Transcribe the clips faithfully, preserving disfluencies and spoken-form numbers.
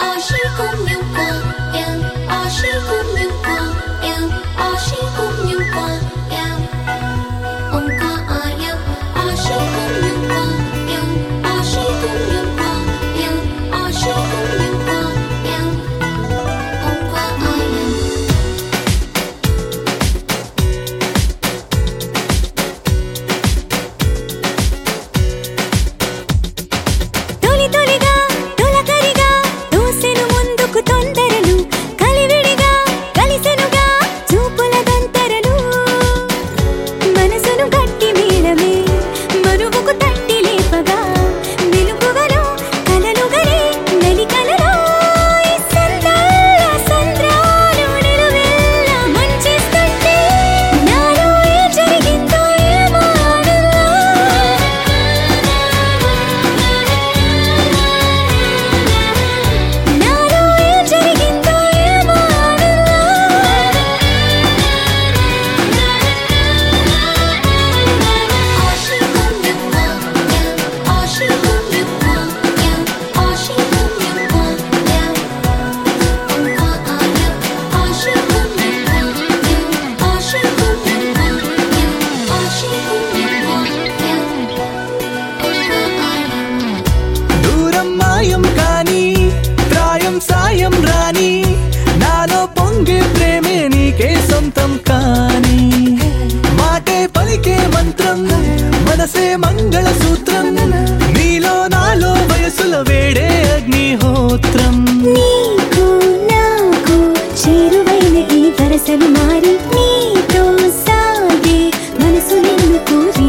మనసే మంగళ సూత్రం నీలో నాలో వయసుల వేడే అగ్నిహోత్రం నీకు నాకు చేరువైన ఈ వరసలు మారి నీతో సాగే మనసు నిన్ను కోరి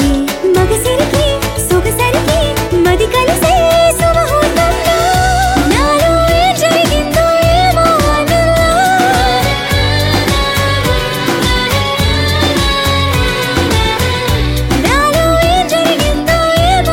మగసిరికి సొగసరికి మది కలిసే సుముహూర్తంలో నాలో ఏ జరిగిందో ఏమో ఆనందం నాలో ఏ జరిగిందో ఏమో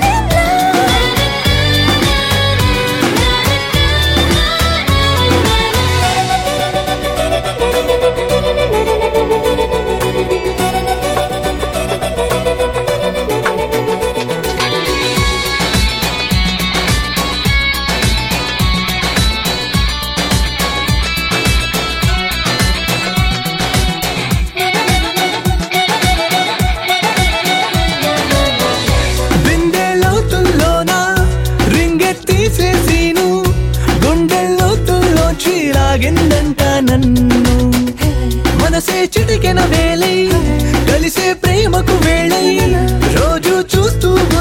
బిందెలోతుల్లోన రింగెత్తీసేసీను గుండెల్లోతుల్లోంచి లాగిందంట నన్ను మనసే చిటికెన వేలై కలిసే ప్రేమకు వేళై రోజు చూస్తూ